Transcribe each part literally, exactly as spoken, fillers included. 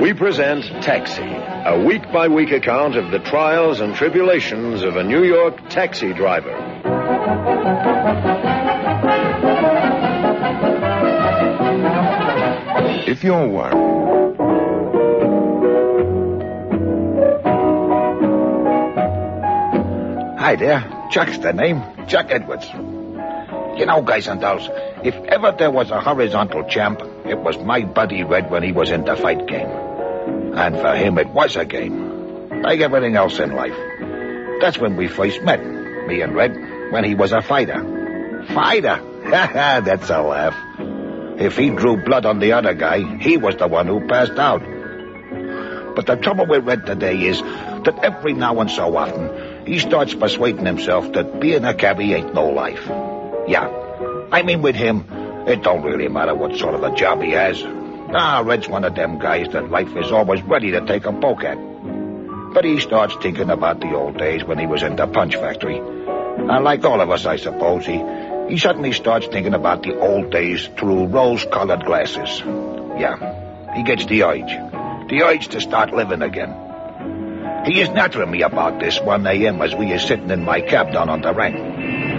we present Taxi, a week-by-week account of the trials and tribulations of a New York taxi driver. If you're worried... Hi there. Chuck's the name. Chuck Edwards. You know, guys and dolls, if ever there was a horizontal champ, it was my buddy Red when he was in the fight game. And for him, it was a game. Like everything else in life. That's when we first met, me and Red, when he was a fighter. Fighter? That's a laugh. If he drew blood on the other guy, he was the one who passed out. But the trouble with Red today is that every now and so often, he starts persuading himself that being a cabbie ain't no life. Yeah, I mean with him, it don't really matter what sort of a job he has. Ah, Red's one of them guys that life is always ready to take a poke at. But he starts thinking about the old days when he was in the punch factory. And like all of us, I suppose, he, he suddenly starts thinking about the old days through rose-colored glasses. Yeah, he gets the urge. The urge to start living again. He is nattering me about this one a.m. as we is sitting in my cab down on the rank.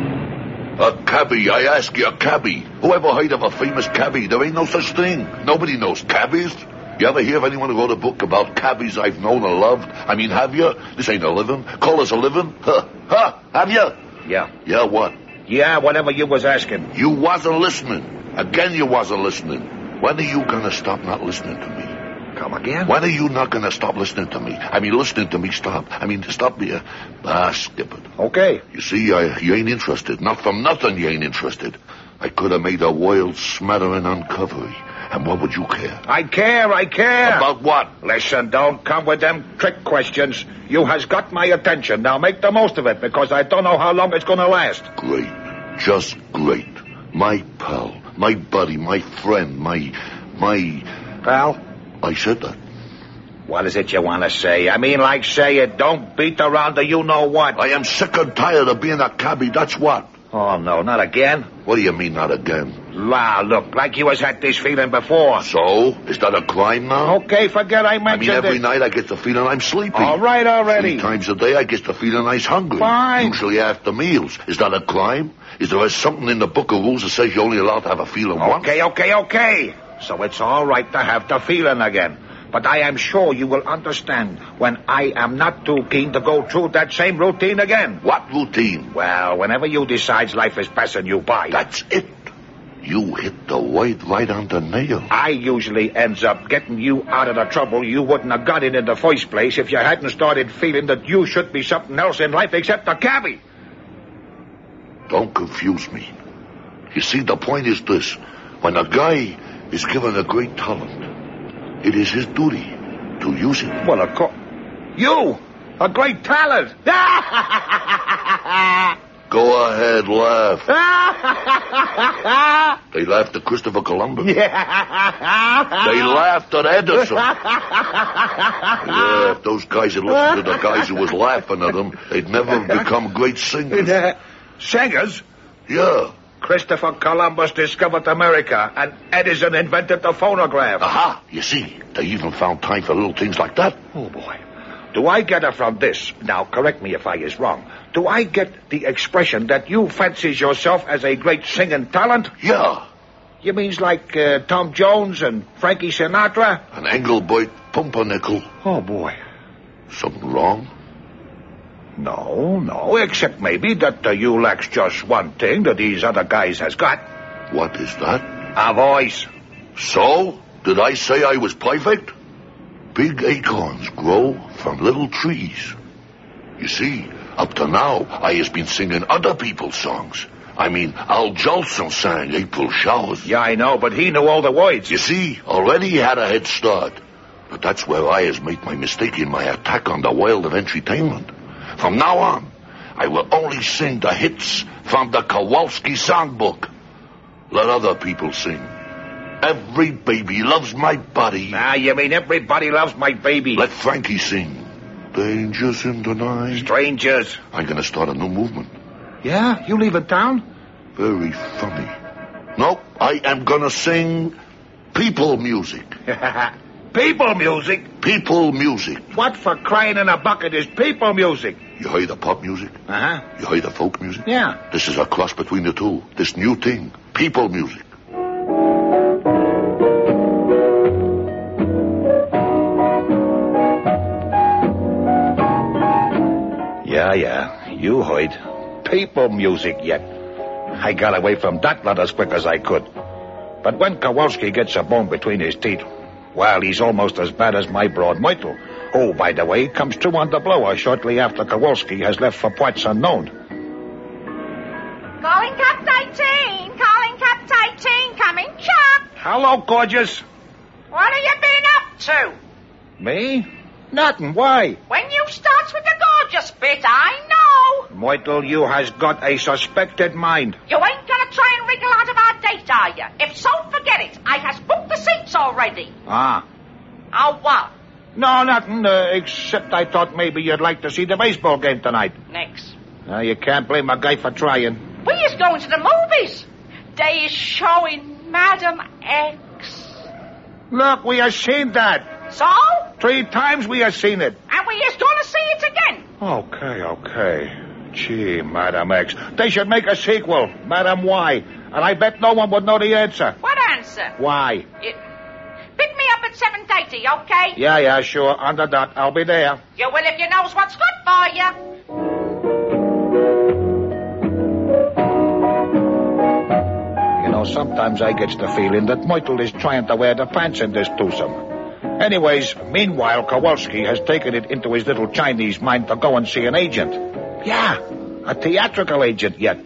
A cabbie, I ask you, a cabbie. Who ever heard of a famous cabbie? There ain't no such thing. Nobody knows cabbies. You ever hear of anyone who wrote a book about cabbies I've known or loved? I mean, have you? This ain't a living. Call us a living? Huh? Huh? Have you? Yeah. Yeah, what? Yeah, whatever you was asking. You wasn't listening. Again, you wasn't listening. When are you gonna stop not listening to me? Come again? When are you not gonna stop listening to me? I mean, listening to me, stop. I mean, stop me. Uh, ah, skip it. Okay. You see, I, you ain't interested. Not from nothing you ain't interested. I could have made a world smattering uncovery. And what would you care? I care, I care. About what? Listen, don't come with them trick questions. You has got my attention. Now make the most of it, because I don't know how long it's gonna last. Great. Just great. My pal, my buddy, my friend, my... my... Pal? I said that. What is it you want to say? I mean, like, say it. Don't beat around the you-know-what. I am sick and tired of being a cabbie, that's what. Oh, no, not again? What do you mean, not again? La, look, like you has had this feeling before. So? Is that a crime now? Okay, forget I mentioned it. I mean, every it. night I get the feeling I'm sleepy. All right already. Three times a day I get the feeling I'm hungry. Fine. Usually after meals. Is that a crime? Is there something in the book of rules that says you're only allowed to have a feeling once? Okay, okay, okay. So it's all right to have the feeling again. But I am sure you will understand when I am not too keen to go through that same routine again. What routine? Well, whenever you decide life is passing you by. That's it. You hit the word right on the nail. I usually ends up getting you out of the trouble you wouldn't have got in in the first place if you hadn't started feeling that you should be something else in life except a cabbie. Don't confuse me. You see, the point is this. When a guy is given a great talent, it is his duty to use it. Well, of course. You! A great talent! Go ahead, laugh. They laughed at Christopher Columbus. Yeah. They laughed at Edison. Yeah, if those guys had listened to the guys who was laughing at them, they'd never have become great singers. Singers? Yeah. Christopher Columbus discovered America, and Edison invented the phonograph. Aha! You see, they even found time for little things like that. Oh, boy. Do I get it from this? Now, correct me if I is wrong. Do I get the expression that you fancies yourself as a great singing talent? Yeah. You means like uh, Tom Jones and Frankie Sinatra? And Engelbert Pumpernickel. Oh, boy. Something wrong? No, no, except maybe that uh, you lacks just one thing that these other guys has got. What is that? A voice. So? Did I say I was perfect? Big acorns grow from little trees. You see, up to now, I has been singing other people's songs. I mean, Al Jolson sang April Showers. Yeah, I know, but he knew all the words. You see, already he had a head start. But that's where I has made my mistake in my attack on the world of entertainment. From now on, I will only sing the hits from the Kowalski songbook. Let other people sing. Every baby loves my body. Ah, you mean everybody loves my baby? Let Frankie sing. Dangers in the night. Strangers. I'm going to start a new movement. Yeah? You leaving town? Very funny. Nope, I am going to sing people music. People music? People music. What for crying in a bucket is people music? You heard the pop music? Uh-huh. You heard the folk music? Yeah. This is a cross between the two. This new thing. People music. Yeah, yeah. You heard. People music yet. I got away from that lot as quick as I could. But when Kowalski gets a bone between his teeth, well, he's almost as bad as my broad Myrtle, who, by the way, comes through on the blower shortly after Kowalski has left for parts unknown. Calling Captain, calling Captain, coming, Chuck. Hello, gorgeous. What have you been up to? Me? Nothing. Why? When you starts with the gorgeous bit, I know. Myrtle, you has got a suspected mind. You ain't gonna try and wriggle out of our date, are you? If so, forget it. I has booked the seats already. Ah. Oh, what? No, nothing, uh, except I thought maybe you'd like to see the baseball game tonight. Nix. Uh, you can't blame a guy for trying. We is going to the movies. They is showing Madam X. Look, we have seen that. So? Three times we have seen it. And we is going to see it again. Okay, okay. Gee, Madam X. They should make a sequel, Madam Y. And I bet no one would know the answer. What answer? Why? It... Pick me up at seven thirty, okay? Yeah, yeah, sure. On the dot. I'll be there. You will if you knows what's good for you. You know, sometimes I gets the feeling that Myrtle is trying to wear the pants in this twosome. Anyways, meanwhile, Kowalski has taken it into his little Chinese mind to go and see an agent. Yeah, a theatrical agent yet.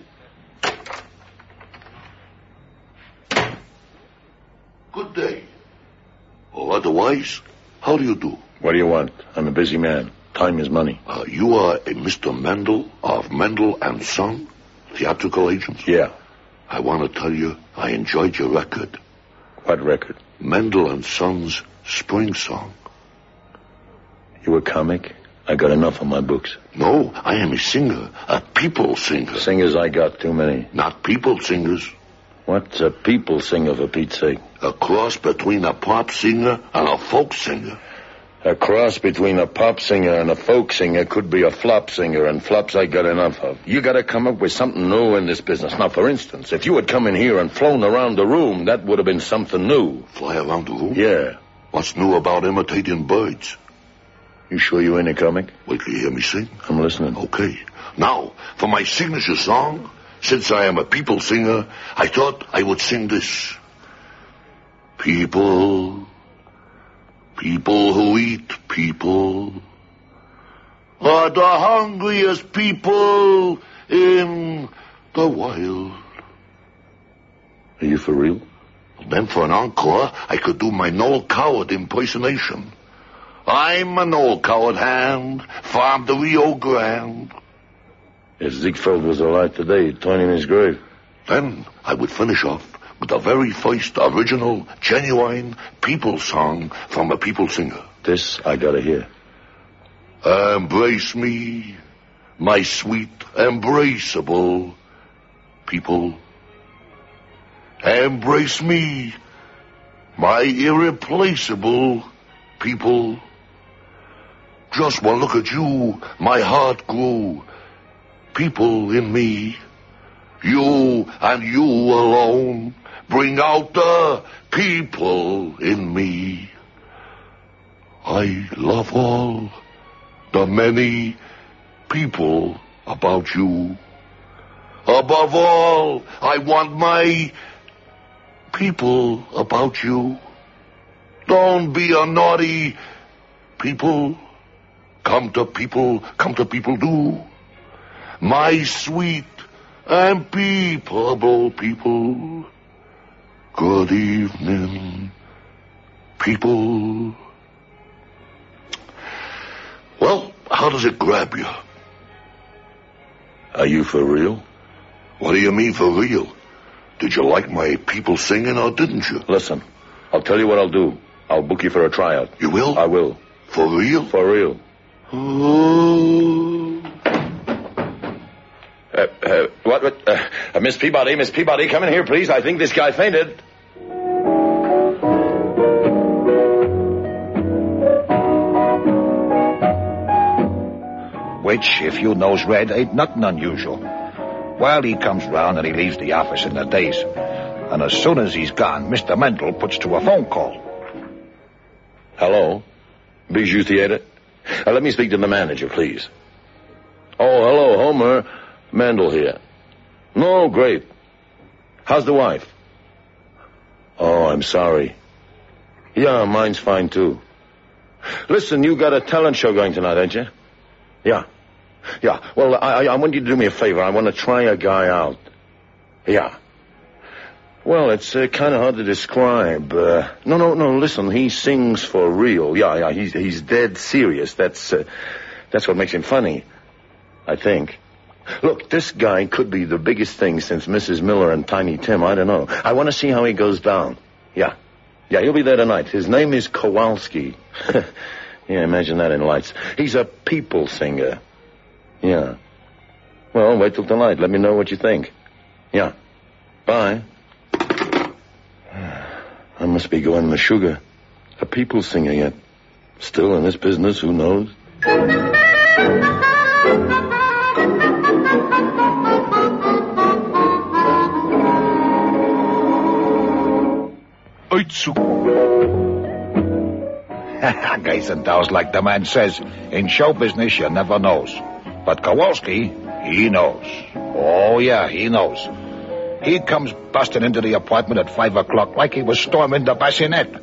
Good day. Or otherwise, how do you do? What do you want? I'm a busy man. Time is money. Uh, you are a Mister Mendel of Mendel and Son, theatrical agents? Yeah. I want to tell you, I enjoyed your record. What record? Mendel and Son's Spring Song. You a comic? I got enough on my books. No, I am a singer, a people singer. Singers I got too many. Not people singers. What's a people singer, for Pete's sake? A cross between a pop singer and a folk singer. A cross between a pop singer and a folk singer could be a flop singer, and flops I got enough of. You gotta come up with something new in this business. Now, for instance, if you had come in here and flown around the room, that would have been something new. Fly around the room? Yeah. What's new about imitating birds? You sure you ain't a comic? Wait till you hear me sing. I'm listening. Okay. Now, for my signature song, since I am a people singer, I thought I would sing this. People, people who eat people, are the hungriest people in the wild. Are you for real? Then for an encore, I could do my Noel Coward impersonation. I'm an old coward hand from the Rio Grande. If Ziegfeld was alive today, he'd turn in his grave. Then I would finish off with the very first original, genuine people song from a people singer. This I gotta hear. Embrace me, my sweet, embraceable people. Embrace me, my irreplaceable people. Just one look at you, my heart grew. People in me, you and you alone, bring out the people in me. I love all the many people about you. Above all, I want my people about you. Don't be a naughty people. Come to people, come to people do. My sweet and peaceable people. Good evening, people. Well, how does it grab you? Are you for real? What do you mean for real? Did you like my people singing or didn't you? Listen, I'll tell you what I'll do. I'll book you for a tryout. You will? I will. For real? For real. Oh. Uh, uh, what, what, uh, uh, Miss Peabody, Miss Peabody, come in here, please. I think this guy fainted. which, if you knows Red, ain't nothing unusual. Well, he comes round and he leaves the office in the days. And as soon as he's gone, Mister Mendel puts to a phone call. Hello? Bijou Theater? Uh, let me speak to the manager, please. Oh, hello, Homer. Mendel here. No, great. How's the wife? Oh, I'm sorry. Yeah, mine's fine, too. Listen, you got a talent show going tonight, ain't you? Yeah. Yeah. Well, I, I want you to do me a favor. I want to try a guy out. Yeah. Well, it's uh, kind of hard to describe. Uh, no, no, no, listen, he sings for real. Yeah, yeah, he's, he's dead serious. That's, uh, that's what makes him funny, I think. Look, this guy could be the biggest thing since Missus Miller and Tiny Tim. I don't know. I want to see how he goes down. Yeah. Yeah, he'll be there tonight. His name is Kowalski. Yeah, imagine that in lights. He's a people singer. Yeah. Well, wait till tonight. Let me know what you think. Yeah. Bye. I must be going to sugar. A people singer yet. Still in this business, who knows? Guys and dolls, like the man says, in show business you never knows. But Kowalski, he knows. Oh, yeah, he knows. He comes busting into the apartment at five o'clock like he was storming the bassinet.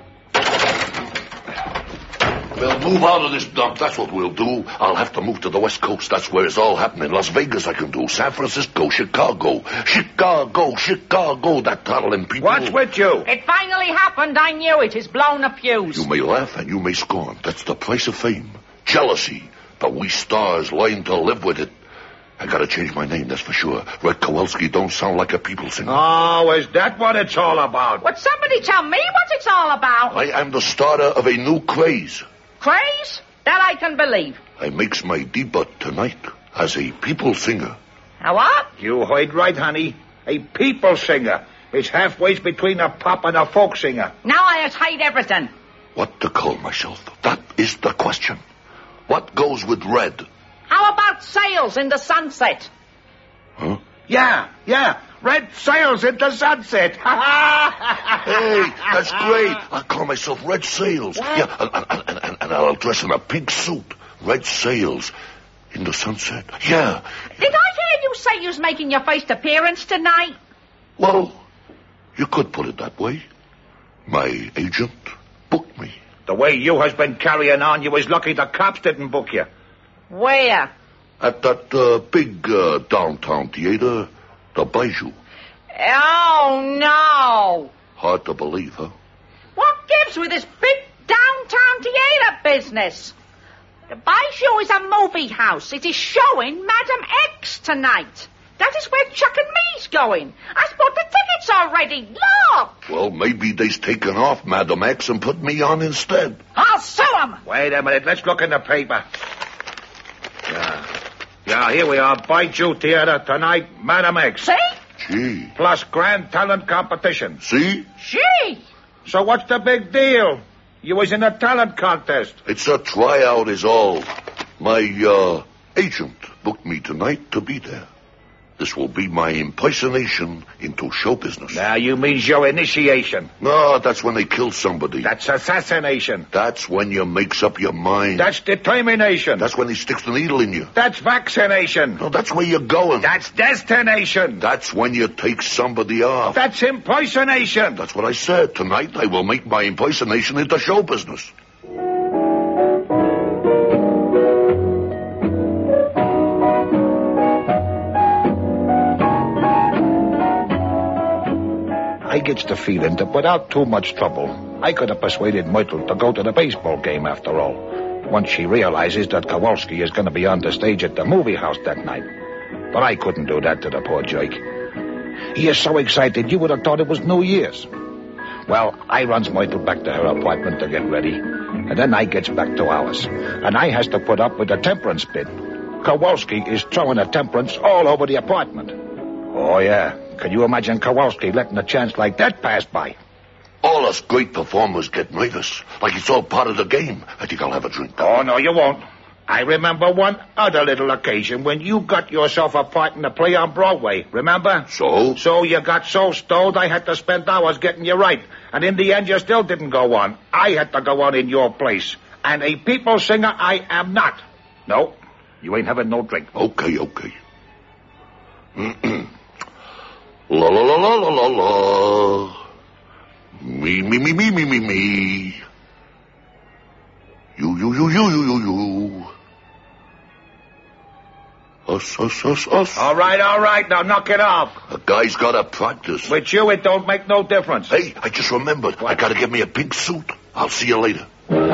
We'll move out of this dump. That's what we'll do. I'll have to move to the West Coast. That's where it's all happening. Las Vegas I can do. San Francisco, Chicago. Chicago, Chicago. That toddling people. What's with you? It finally happened. I knew it. It's blown a fuse. You may laugh and you may scorn. That's the price of fame. Jealousy. But we stars learn to live with it. I gotta change my name, that's for sure. Red Kowalski don't sound like a people singer. Oh, is that what it's all about? Would somebody tell me what it's all about? I am the starter of a new craze. Craze? That I can believe. I makes my debut tonight as a people singer. A what? You heard right, honey. A people singer. It's halfway between a pop and a folk singer. Now I has hate everything. What to call myself? That is the question. What goes with Red? How about sails in the sunset? Huh? Yeah, yeah. Red sails into sunset. Hey, that's great. I'll call myself Red Sails. What? Yeah, and, and, and, and I'll dress in a pink suit. Red Sails in the sunset. Yeah. Did I hear you say you was making your first appearance tonight? Well, you could put it that way. My agent booked me. The way you has been carrying on, you was lucky the cops didn't book you. Where? At that uh, big uh, downtown theater, the Bijou. Oh, no. Hard to believe, huh? What gives with this big downtown theater business? The Bijou is a movie house. It is showing Madam X tonight. That is where Chuck and me's going. I bought the tickets already. Look! Well, maybe they's taken off Madam X and put me on instead. I'll sue them. Wait a minute. Let's look in the paper. Yeah. Yeah, here we are. Bijou Theater tonight, Madam X. See? Gee. Plus grand talent competition. See? Gee. So what's the big deal? You was in a talent contest. It's a tryout is all. My, uh, agent booked me tonight to be there. This will be my impersonation into show business. Now, you means your initiation. No, that's when they kill somebody. That's assassination. That's when you makes up your mind. That's determination. That's when he sticks the needle in you. That's vaccination. No, that's where you're going. That's destination. That's when you take somebody off. That's impersonation. That's what I said. Tonight I will make my impersonation into show business. I gets the feeling that without too much trouble, I could have persuaded Myrtle to go to the baseball game after all, once she realizes that Kowalski is going to be on the stage at the movie house that night. But I couldn't do that to the poor jerk. He is so excited you would have thought it was New Year's. Well, I runs Myrtle back to her apartment to get ready, and then I gets back to ours, and I has to put up with the temperance bit. Kowalski is throwing a temperance all over the apartment. Oh, yeah. Can you imagine Kowalski letting a chance like that pass by? All us great performers get nervous, like it's all part of the game. I think I'll have a drink. Oh, no, you won't. I remember one other little occasion when you got yourself a part in a play on Broadway, remember? So? So you got so stoned I had to spend hours getting you right. And in the end, you still didn't go on. I had to go on in your place. And a people singer I am not. No, you ain't having no drink. Okay, okay. La la la la la la la. Me, me, me, me, me, me, me. You, you, you, you, you, you, you. Us, us, us, us. All right, all right, now knock it off. A guy's gotta practice. With you, it don't make no difference. Hey, I just remembered. What? I gotta get me a pink suit. I'll see you later.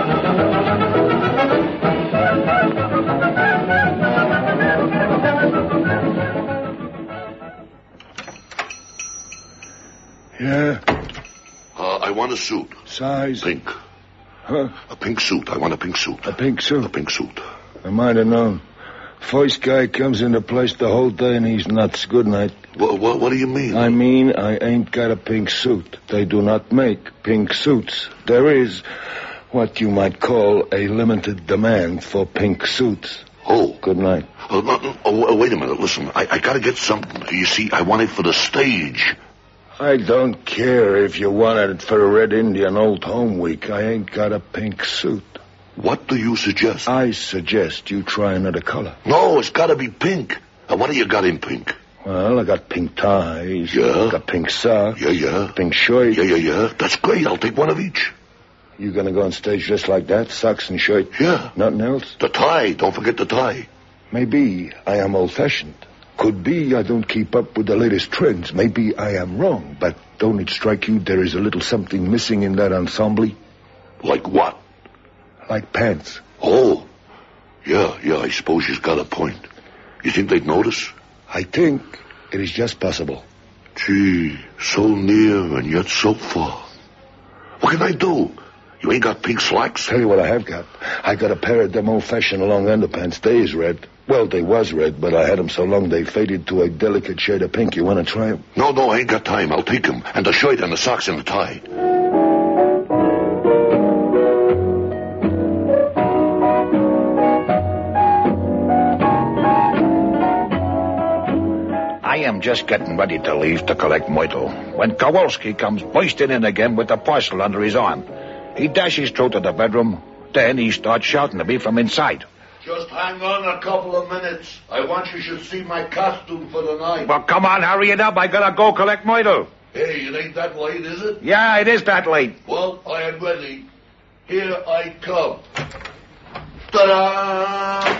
Yeah? Uh, I want a suit. Size? Pink. Huh? A pink suit. I want a pink suit. A pink suit? A pink suit. I might have known. First guy comes in the place the whole day and he's nuts. Good night. What, what, what do you mean? I mean, I ain't got a pink suit. They do not make pink suits. There is what you might call a limited demand for pink suits. Oh. Good night. Oh, no, no, oh, wait a minute. Listen, I, I gotta get something. You see, I want it for the stage. I don't care if you wanted it for a Red Indian Old Home Week. I ain't got a pink suit. What do you suggest? I suggest you try another color. No, it's gotta be pink. And what do you got in pink? Well, I got pink ties. Yeah. I got pink socks. Yeah, yeah. Pink shirt. Yeah, yeah, yeah. That's great. I'll take one of each. You gonna go on stage just like that? Socks and shirt? Yeah. Nothing else? The tie. Don't forget the tie. Maybe I am old-fashioned. Could be I don't keep up with the latest trends. Maybe I am wrong. But don't it strike you there is a little something missing in that ensemble? Like what? Like pants. Oh. Yeah, yeah, I suppose she's got a point. You think they'd notice? I think it is just possible. Gee, so near and yet so far. What can I do? You ain't got pink slacks? Tell you what I have got. I got a pair of them old-fashioned long underpants. They is red. Well, they was red, but I had them so long they faded to a delicate shade of pink. You want to try them? No, no, I ain't got time. I'll take them. And the shirt and the socks and the tie. I am just getting ready to leave to collect Myrtle when Kowalski comes bursting in again with the parcel under his arm. He dashes through to the bedroom. Then he starts shouting at me from inside. Just hang on a couple of minutes. I want you should see my costume for the night. Well, come on, hurry it up. I gotta go collect Myrtle. Hey, it ain't that late, is it? Yeah, it is that late. Well, I am ready. Here I come. Ta-da!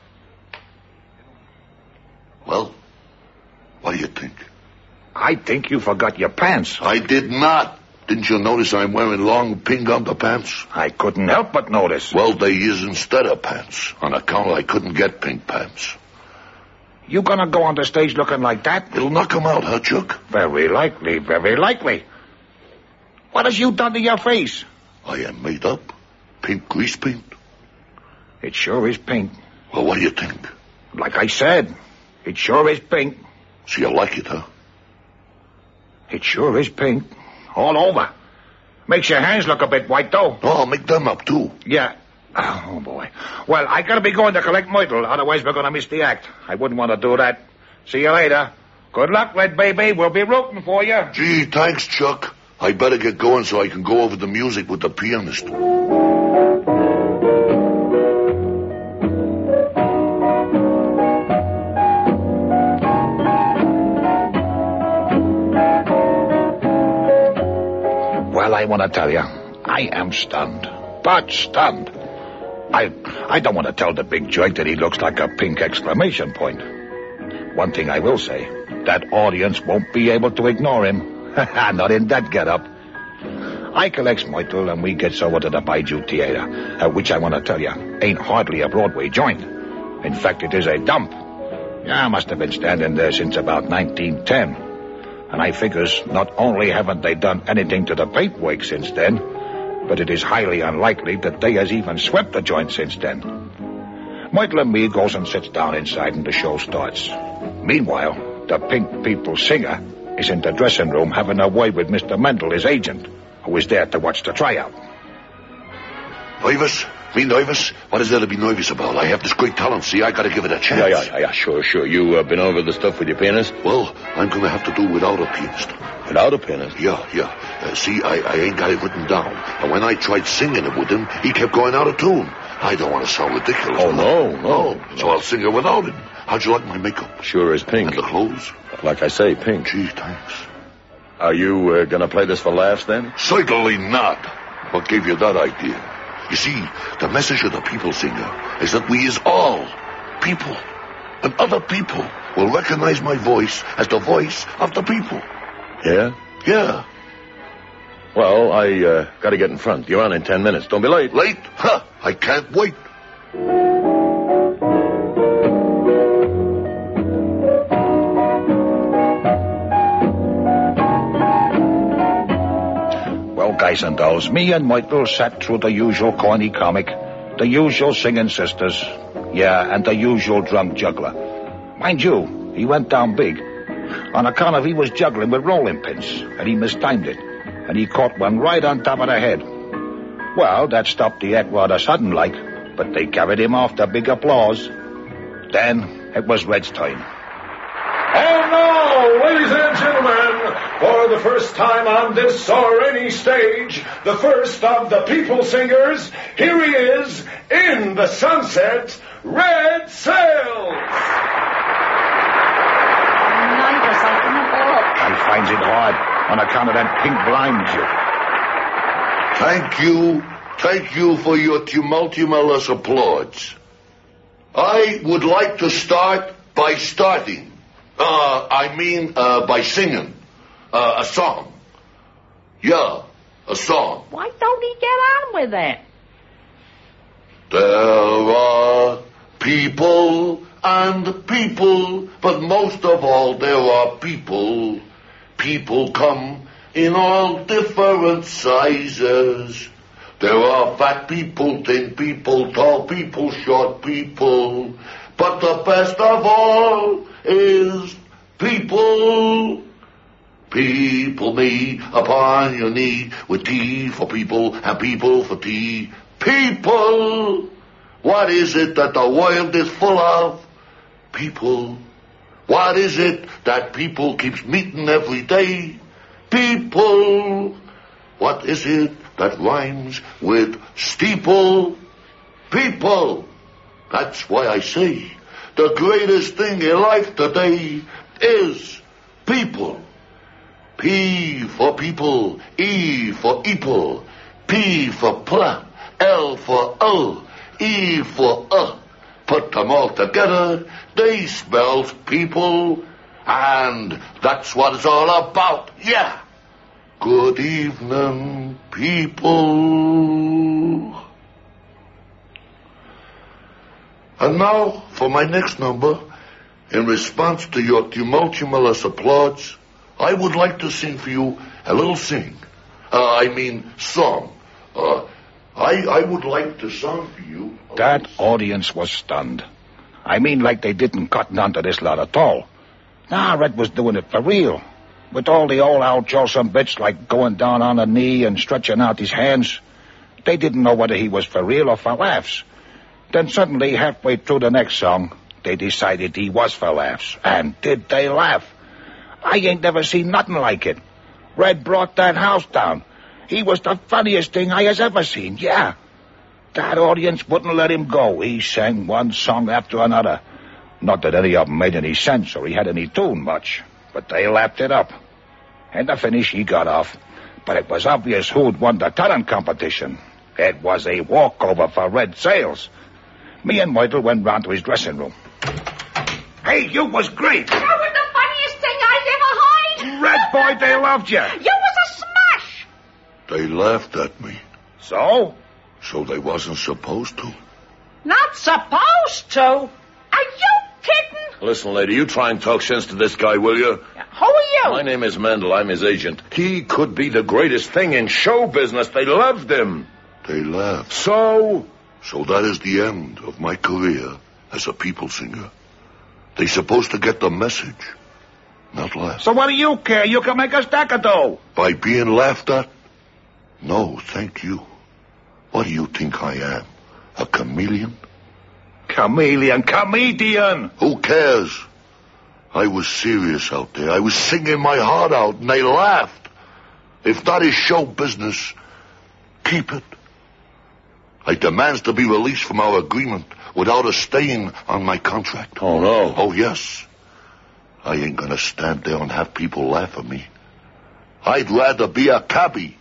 Well, what do you think? I think you forgot your pants. I did not. Didn't you notice I'm wearing long pink underpants? I couldn't help but notice. Well, they is instead of pants, on account I couldn't get pink pants. You gonna go on the stage looking like that? It'll knock 'em out, huh, Chuck? Very likely, very likely. What has you done to your face? I am made up. Pink grease paint. It sure is pink. Well, what do you think? Like I said, it sure is pink. So you like it, huh? It sure is pink. All over. Makes your hands look a bit white, though. Oh, I'll make them up, too. Yeah. Oh, boy. Well, I gotta be going to collect Myrtle, otherwise we're gonna miss the act. I wouldn't want to do that. See you later. Good luck, Red Baby. We'll be rooting for you. Gee, thanks, Chuck. I better get going so I can go over the music with the pianist. Well, I want to tell you, I am stunned. But stunned. I I don't want to tell the big jerk that he looks like a pink exclamation point. One thing I will say, that audience won't be able to ignore him. Not in that getup. I collects Myrtle and we gets over to the Baiju Theater, uh, which I want to tell you, ain't hardly a Broadway joint. In fact, it is a dump. Yeah, I must have been standing there since about nineteen ten. And I figures not only haven't they done anything to the paintwork since then, but it is highly unlikely that they has even swept the joint since then. Myrtle and me goes and sits down inside and the show starts. Meanwhile, the Pink People singer is in the dressing room having a word with Mister Mendel, his agent, who is there to watch the tryout. Davis, Me nervous? What is there to be nervous about? I have this great talent, see? I gotta give it a chance. Yeah, yeah, yeah, yeah, sure, sure. You uh, been over the stuff with your pianist? Well, I'm gonna have to do without a pianist. Without a pianist? Yeah, yeah. Uh, see, I, I ain't got it written down. And when I tried singing it with him, he kept going out of tune. I don't want to sound ridiculous. Oh, no, no, no. So I'll sing it without him. How'd you like my makeup? Sure as pink. And the clothes? Like I say, pink. Gee, thanks. Are you uh, gonna play this for laughs, then? Certainly not. What gave you that idea? You see, the message of the people singer is that we is all people. And other people will recognize my voice as the voice of the people. Yeah? Yeah. Well, I uh, gotta get in front. You're on in ten minutes. Don't be late. Late? Huh. I can't wait. Guys and dolls, me and Michael sat through the usual corny comic, the usual singing sisters, yeah, and the usual drunk juggler. Mind you, he went down big. On account of he was juggling with rolling pins, and he mistimed it, and he caught one right on top of the head. Well, that stopped the act rather sudden like, but they carried him off to big applause. Then it was Red's turn. And now, ladies and gentlemen, for the first time on this or any stage, the first of the people singers, here he is, in the sunset, Red Sails. I finds it hard on account of that pink blind you. Thank you. Thank you for your tumultuous applause. I would like to start by starting. Uh, I mean, uh, by singing. Uh, a song. Yeah, a song. Why don't he get on with it? There are people and people, but most of all there are people. People come in all different sizes. There are fat people, thin people, tall people, short people. But the best of all is people. People meet upon your knee with tea for people and people for tea. People! What is it that the world is full of? People. What is it that people keeps meeting every day? People. What is it that rhymes with steeple? People. That's why I say the greatest thing in life today is people. P for people, E for eeple, P for pla, L for L, E for uh. Put them all together, they spells people, and that's what it's all about, yeah. Good evening, people. And now, for my next number, in response to your tumultuous applause, I would like to sing for you a little sing. Uh, I mean, song. Uh, I, I would like to sing for you. That audience was stunned. I mean, like they didn't cotton onto this lot at all. Nah, Red was doing it for real. With all the old Al Jolson bits like going down on a knee and stretching out his hands. They didn't know whether he was for real or for laughs. Then suddenly, halfway through the next song, they decided he was for laughs. And did they laugh? I ain't never seen nothing like it. Red brought that house down. He was the funniest thing I has ever seen, yeah. That audience wouldn't let him go. He sang one song after another. Not that any of them made any sense or he had any tune much, but they lapped it up. In the finish, he got off. But it was obvious who'd won the talent competition. It was a walkover for Red Sails. Me and Michael went round to his dressing room. Hey, you was great. That was the funniest thing I've ever heard. Red boy, they loved you. You was a smash. They laughed at me. So? So they wasn't supposed to. Not supposed to? Are you kidding? Listen, lady, you try and talk sense to this guy, will you? Who are you? My name is Mendel. I'm his agent. He could be the greatest thing in show business. They loved him. They laughed. So? So that is the end of my career as a people singer. They supposed to get the message, not laugh. So what do you care? You can make a stack of dough. By being laughed at? No, thank you. What do you think I am? A chameleon? Chameleon, comedian. Who cares? I was serious out there. I was singing my heart out, and they laughed. If that is show business, keep it. I demand to be released from our agreement without a stain on my contract. Oh, no. Oh, yes. I ain't gonna stand there and have people laugh at me. I'd rather be a cabbie.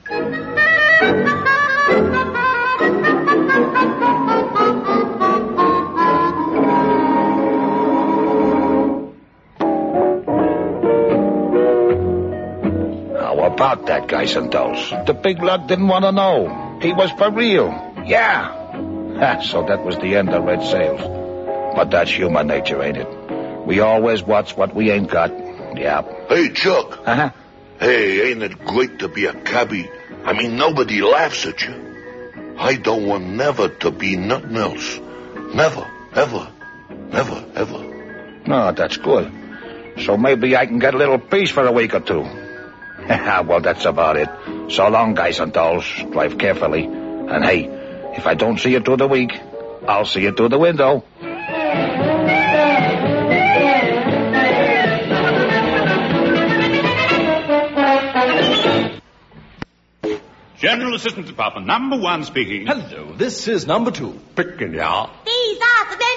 How about that, guys and dolls? The big lug didn't want to know. He was for real. Yeah. Ah, so that was the end of Red Sails. But that's human nature, ain't it? We always watch what we ain't got. Yeah. Hey, Chuck. Uh-huh. Hey, ain't it great to be a cabbie? I mean, nobody laughs at you. I don't want never to be nothing else. Never, ever, never, ever. No, that's good. So maybe I can get a little peace for a week or two. Well, that's about it. So long, guys and dolls. Drive carefully. And hey, if I don't see you through the week, I'll see you through the window. General Assistant Department, number one speaking. Hello, this is number two. Picking ya. These are the